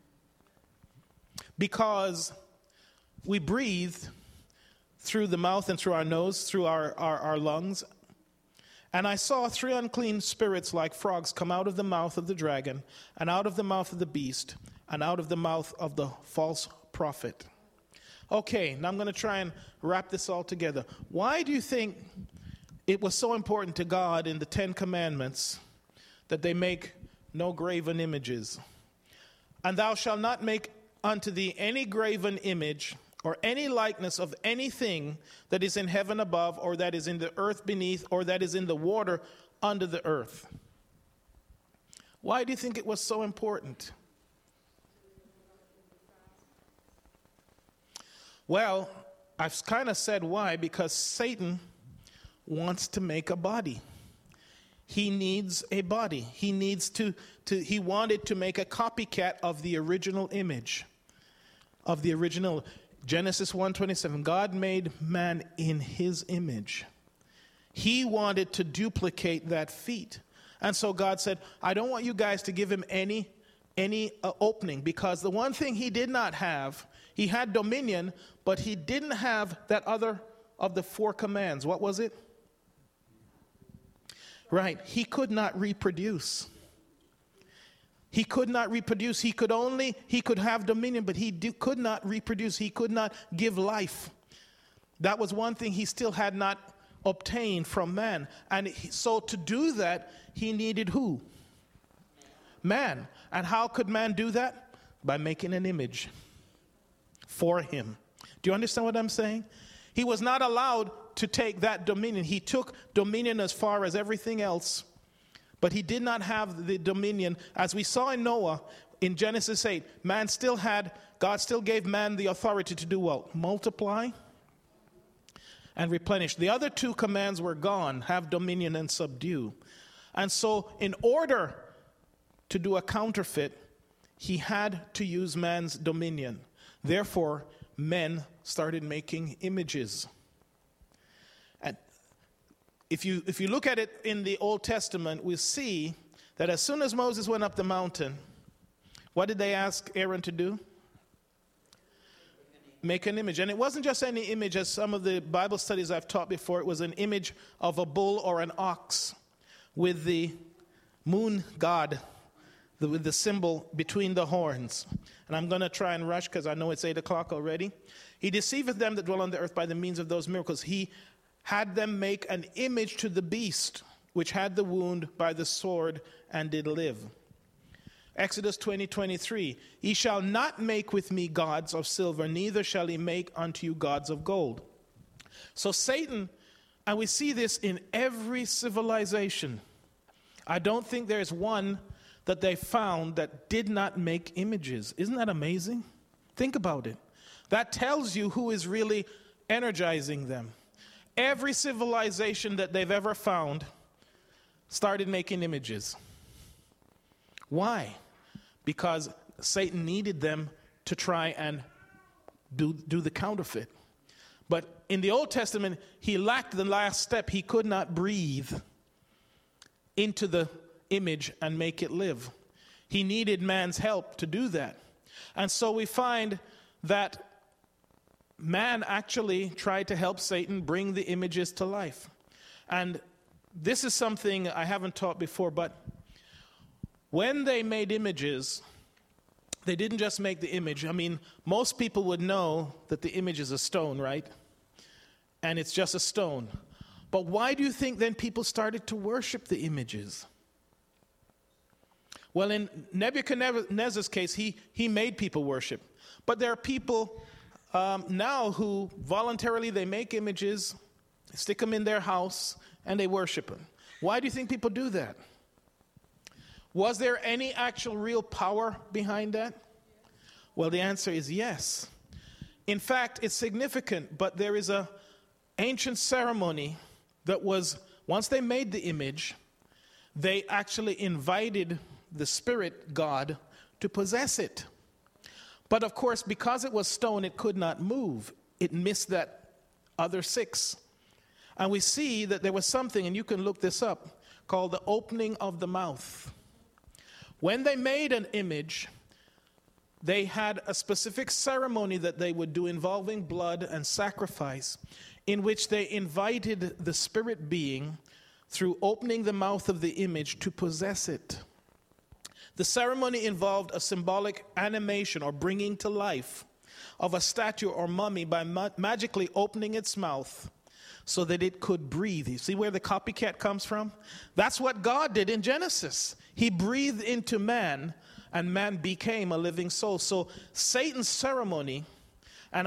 Because we breathe through the mouth and through our nose, through our lungs. And I saw 3 unclean spirits like frogs come out of the mouth of the dragon, and out of the mouth of the beast, and out of the mouth of the false prophet. Okay, now I'm going to try and wrap this all together. Why do you think it was so important to God in the 10 Commandments that they make no graven images? And thou shalt not make unto thee any graven image or any likeness of anything that is in heaven above, or that is in the earth beneath, or that is in the water under the earth. Why do you think it was so important? Well, I've kind of said why, because Satan wants to make a body. He needs a body. He wanted to make a copycat of the original image, of the original. Genesis 1:27, God made man in his image. He wanted to duplicate that feat. And so God said, I don't want you guys to give him any opening, because the one thing he did not have, he had dominion, but he didn't have that other of the 4 commands. What was it? Right. He could not reproduce. He could not reproduce. He could have dominion, but he could not reproduce. He could not give life. That was one thing he still had not obtained from man. And so to do that, he needed who? Man. And how could man do that? By making an image for him. Do you understand what I'm saying? He was not allowed to take that dominion. He took dominion as far as everything else, but he did not have the dominion. As we saw in Noah, in Genesis 8, God still gave man the authority to do what? Multiply and replenish. The other 2 commands were gone: have dominion and subdue. And so in order to do a counterfeit, he had to use man's dominion. Therefore, men started making images. And if you look at it in the Old Testament, we see that as soon as Moses went up the mountain, what did they ask Aaron to do? Make an image. And it wasn't just any image, as some of the Bible studies I've taught before. It was an image of a bull or an ox with the moon god, with the symbol between the horns. And I'm going to try and rush because I know it's 8 o'clock already. He deceiveth them that dwell on the earth by the means of those miracles. He had them make an image to the beast, which had the wound by the sword and did live. Exodus 20:23. Ye shall not make with me gods of silver, neither shall he make unto you gods of gold. So Satan, and we see this in every civilization. I don't think there's one that they found that did not make images. Isn't that amazing? Think about it. That tells you who is really energizing them. Every civilization that they've ever found started making images. Why? Because Satan needed them to try and do the counterfeit. But in the Old Testament, he lacked the last step. He could not breathe into the image and make it live. He needed man's help to do that. And so we find that man actually tried to help Satan bring the images to life. And this is something I haven't taught before, but when they made images, they didn't just make the image. I mean, most people would know that the image is a stone, right? And it's just a stone. But why do you think then people started to worship the images? Well, in Nebuchadnezzar's case, he made people worship. But there are people now who voluntarily, they make images, stick them in their house, and they worship them. Why do you think people do that? Was there any actual real power behind that? Well, the answer is yes. In fact, it's significant, but there is an ancient ceremony that was, once they made the image, they actually invited the spirit god to possess it. But of course, because it was stone, it could not move. It missed that other 6. And we see that there was something, and you can look this up, called the opening of the mouth. When they made an image, they had a specific ceremony that they would do involving blood and sacrifice, in which they invited the spirit being through opening the mouth of the image to possess it. The ceremony involved a symbolic animation or bringing to life of a statue or mummy by magically opening its mouth so that it could breathe. You see where the copycat comes from? That's what God did in Genesis. He breathed into man, and man became a living soul. So Satan's ceremony, and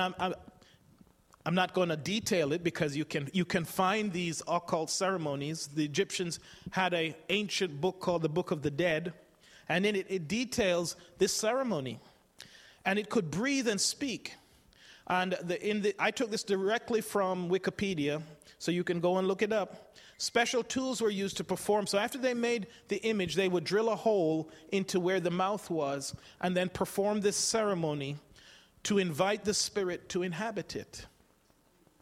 I'm not going to detail it because you can find these occult ceremonies. The Egyptians had an ancient book called the Book of the Dead, and in it details this ceremony. And it could breathe and speak. And I took this directly from Wikipedia, so you can go and look it up. Special tools were used to perform. So after they made the image, they would drill a hole into where the mouth was and then perform this ceremony to invite the spirit to inhabit it.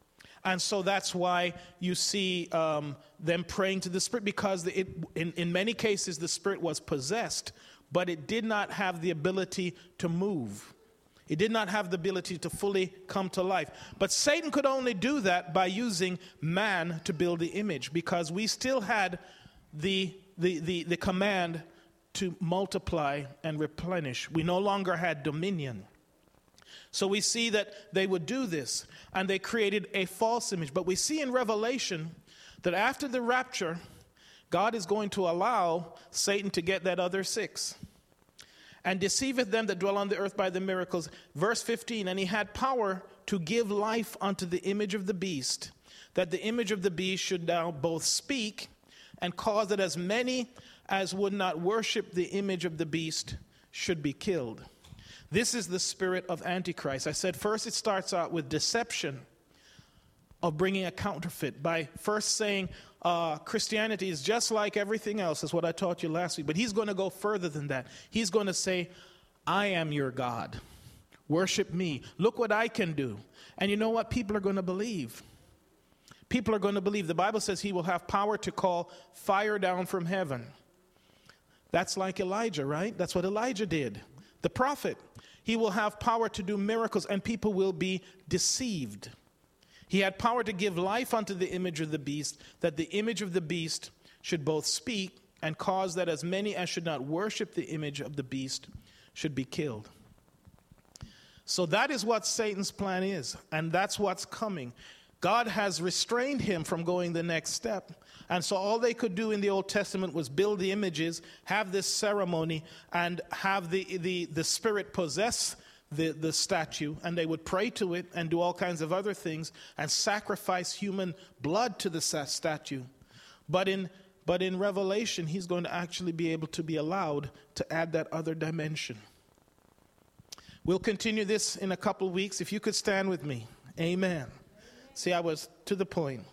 And so that's why you see them praying to the Spirit, because in many cases the Spirit was possessed, but it did not have the ability to move. It did not have the ability to fully come to life. But Satan could only do that by using man to build the image, because we still had the command to multiply and replenish. We no longer had dominion. So we see that they would do this, and they created a false image. But we see in Revelation that after the rapture, God is going to allow Satan to get that other 6. And deceiveth them that dwell on the earth by the miracles. Verse 15, and he had power to give life unto the image of the beast, that the image of the beast should now both speak and cause that as many as would not worship the image of the beast should be killed. This is the spirit of Antichrist. I said first it starts out with deception of bringing a counterfeit by first saying Christianity is just like everything else, is what I taught you last week. But he's going to go further than that. He's going to say, I am your God. Worship me. Look what I can do. And you know what? People are going to believe. People are going to believe. The Bible says he will have power to call fire down from heaven. That's like Elijah, right? That's what Elijah did. The prophet. He will have power to do miracles, and people will be deceived. He had power to give life unto the image of the beast, that the image of the beast should both speak and cause that as many as should not worship the image of the beast should be killed. So that is what Satan's plan is, and that's what's coming. God has restrained him from going the next step. And so all they could do in the Old Testament was build the images, have this ceremony, and have the spirit possess the statue, and they would pray to it and do all kinds of other things and sacrifice human blood to the statue. But in Revelation, he's going to actually be able to be allowed to add that other dimension. We'll continue this in a couple of weeks. If you could stand with me. Amen. See, I was to the point.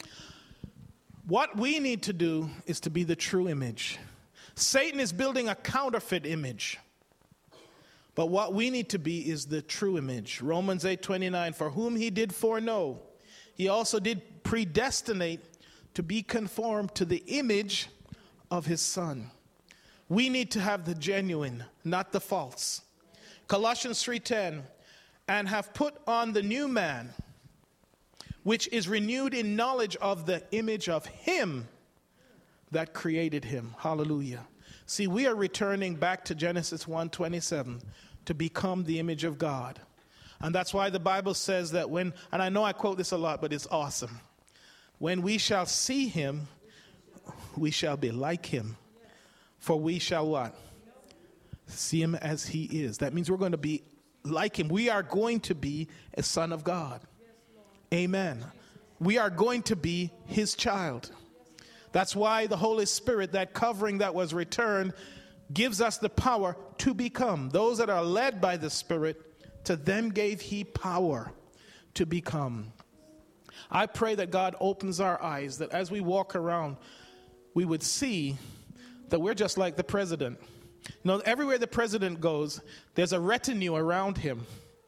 What we need to do is to be the true image. Satan is building a counterfeit image. But what we need to be is the true image. Romans 8:29, for whom he did foreknow, he also did predestinate to be conformed to the image of his Son. We need to have the genuine, not the false. Colossians 3:10, and have put on the new man, which is renewed in knowledge of the image of him that created him. Hallelujah. See, we are returning back to Genesis 1:27 to become the image of God. And that's why the Bible says that when, and I know I quote this a lot, but it's awesome. When we shall see him, we shall be like him. For we shall what? See him as he is. That means we're going to be like him. We are going to be a son of God. Amen. We are going to be his child. That's why the Holy Spirit, that covering that was returned, gives us the power to become. Those that are led by the Spirit, to them gave he power to become. I pray that God opens our eyes, that as we walk around, we would see that we're just like the president. You know, everywhere the president goes, there's a retinue around him.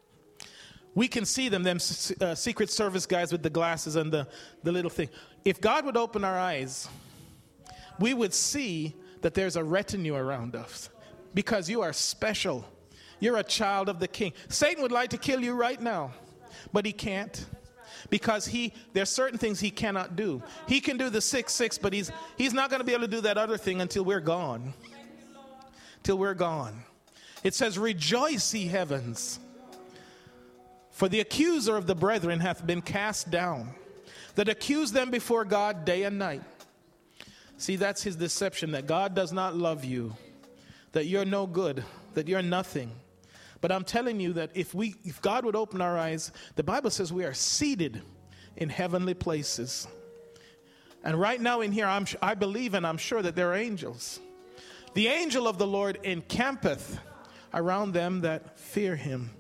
We can see them Secret Service guys with the glasses and the little thing. If God would open our eyes, we would see that there's a retinue around us, because you are special. You're a child of the King. Satan would like to kill you right now, but he can't, because there's certain things he cannot do. He can do the 666, but he's not going to be able to do that other thing until we're gone. Till we're gone. It says, rejoice, ye heavens, for the accuser of the brethren hath been cast down, that accuse them before God day and night. See, that's his deception, that God does not love you, that you're no good, that you're nothing. But I'm telling you that if God would open our eyes, the Bible says we are seated in heavenly places. And right now in here, I believe and I'm sure that there are angels. The angel of the Lord encampeth around them that fear him.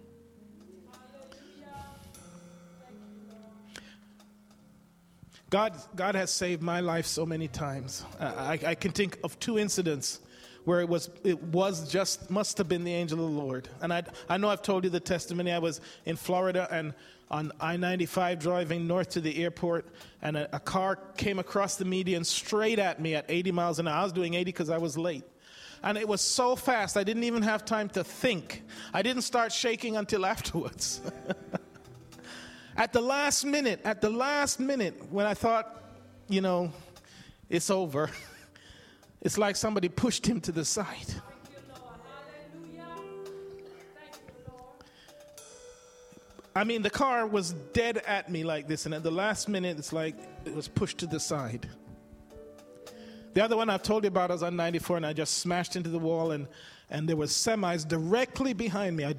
God has saved my life so many times. I can think of 2 incidents where it was just, must have been the angel of the Lord. And I know I've told you the testimony. I was in Florida and on I-95 driving north to the airport, and a car came across the median straight at me at 80 miles an hour. I was doing 80 because I was late. And it was so fast, I didn't even have time to think. I didn't start shaking until afterwards. At the last minute, when I thought, it's over, it's like somebody pushed him to the side. I mean, the car was dead at me like this, and at the last minute, it's like it was pushed to the side. The other one I've told you about, I was on 94, and I just smashed into the wall, and there was semis directly behind me.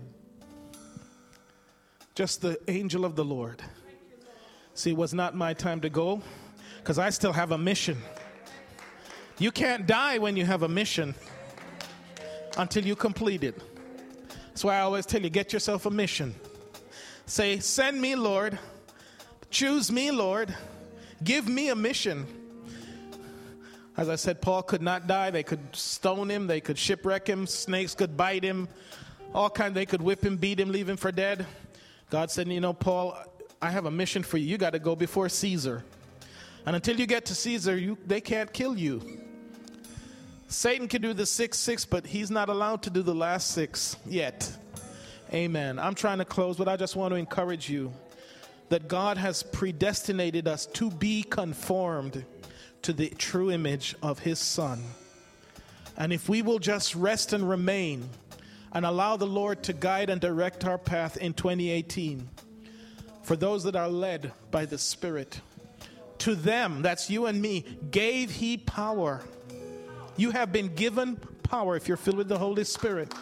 Just the angel of the Lord. See, it was not my time to go, because I still have a mission. You can't die when you have a mission until you complete it. That's why I always tell you, get yourself a mission. Say, send me, Lord. Choose me, Lord. Give me a mission. As I said, Paul could not die. They could stone him. They could shipwreck him. Snakes could bite him. All kinds. They could whip him, beat him, leave him for dead. God said, Paul, I have a mission for you. You got to go before Caesar. And until you get to Caesar, they can't kill you. Satan can do the 666, but he's not allowed to do the last 6 yet. Amen. I'm trying to close, but I just want to encourage you that God has predestinated us to be conformed to the true image of his Son. And if we will just rest and remain and allow the Lord to guide and direct our path in 2018, for those that are led by the Spirit, to them, that's you and me, gave he power. You have been given power if you're filled with the Holy Spirit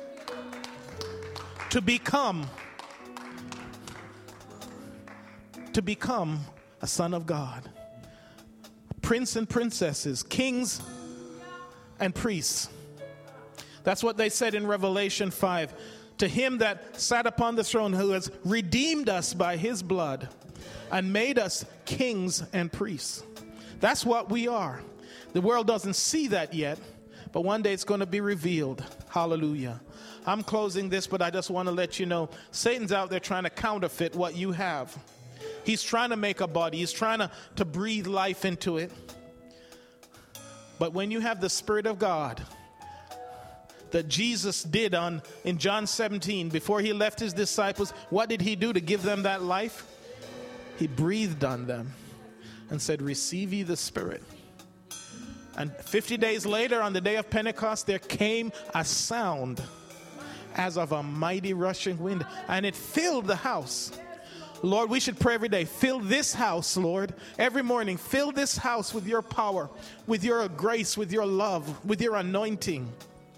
to become a son of God. Prince and princesses, kings and priests. That's what they said in Revelation 5. To him that sat upon the throne, who has redeemed us by his blood and made us kings and priests. That's what we are. The world doesn't see that yet, but one day it's going to be revealed. Hallelujah. I'm closing this, but I just want to let you know, Satan's out there trying to counterfeit what you have. He's trying to make a body. He's trying to breathe life into it. But when you have the Spirit of God, that Jesus did in John 17, before he left his disciples, what did he do to give them that life? He breathed on them and said, receive ye the Spirit. And 50 days later, on the day of Pentecost, there came a sound as of a mighty rushing wind, and it filled the house. Lord, we should pray every day. Fill this house, Lord. Every morning, fill this house with your power, with your grace, with your love, with your anointing.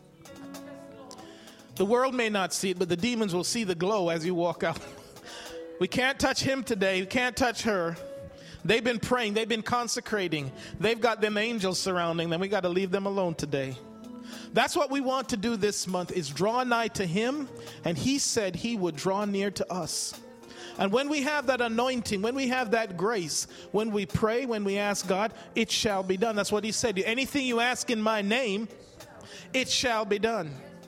The world may not see it, but the demons will see the glow as you walk out. We can't touch him today. We can't touch her. They've been praying. They've been consecrating. They've got them angels surrounding them. We got to leave them alone today. That's what we want to do this month, is draw nigh to him. And he said he would draw near to us. And when we have that anointing, when we have that grace, when we pray, when we ask God, it shall be done. That's what he said. Anything you ask in my name, it shall be done.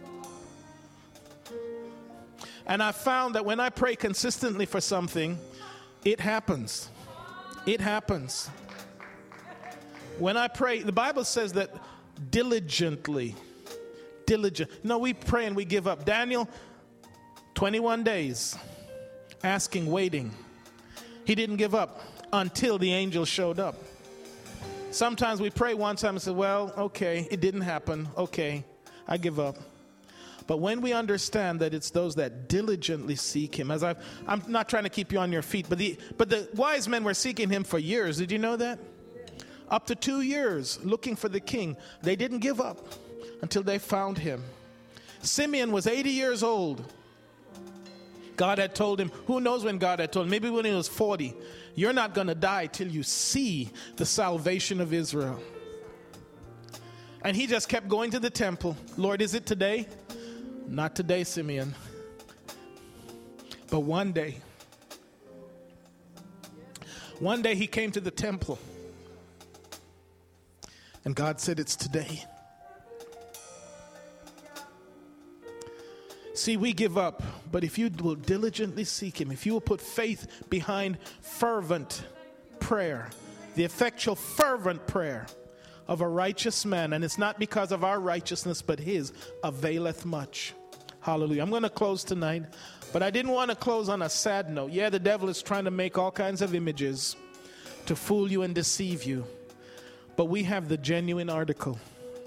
And I found that when I pray consistently for something, it happens. It happens. When I pray, the Bible says that diligently. No, we pray and we give up. Daniel, 21 days, asking, waiting. He didn't give up until the angel showed up. Sometimes we pray one time and say, well, okay, it didn't happen. Okay, I give up. But when we understand that it's those that diligently seek him, I'm not trying to keep you on your feet, but the wise men were seeking him for years. Did you know that? Up to 2 years looking for the king. They didn't give up until they found him. Simeon was 80 years old. God had told him, who knows when God had told him, maybe when he was 40, you're not going to die till you see the salvation of Israel. And he just kept going to the temple. Lord, is it today? Not today, Simeon. But one day he came to the temple. And God said, it's today. See, we give up, but if you will diligently seek him, if you will put faith behind fervent prayer, the effectual fervent prayer of a righteous man, and it's not because of our righteousness, but his, availeth much. Hallelujah. I'm going to close tonight, but I didn't want to close on a sad note. Yeah, the devil is trying to make all kinds of images to fool you and deceive you, but we have the genuine article.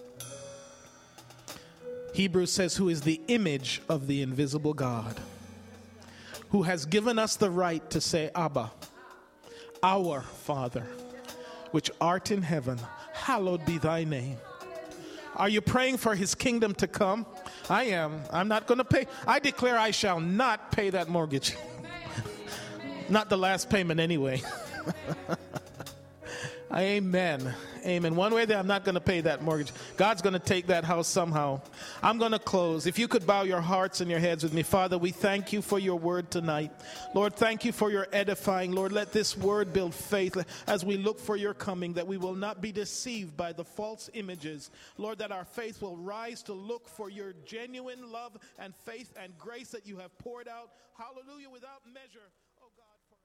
Hebrews says, who is the image of the invisible God, who has given us the right to say, Abba, our Father, which art in heaven, hallowed be thy name. Are you praying for his kingdom to come? I am. I'm not going to pay. I declare I shall not pay that mortgage. Not the last payment anyway. Amen. Amen. One way that I'm not going to pay that mortgage. God's going to take that house somehow. I'm going to close. If you could bow your hearts and your heads with me. Father, we thank you for your word tonight. Lord, thank you for your edifying. Lord, let this word build faith as we look for your coming, that we will not be deceived by the false images. Lord, that our faith will rise to look for your genuine love and faith and grace that you have poured out. Hallelujah, without measure. Oh God.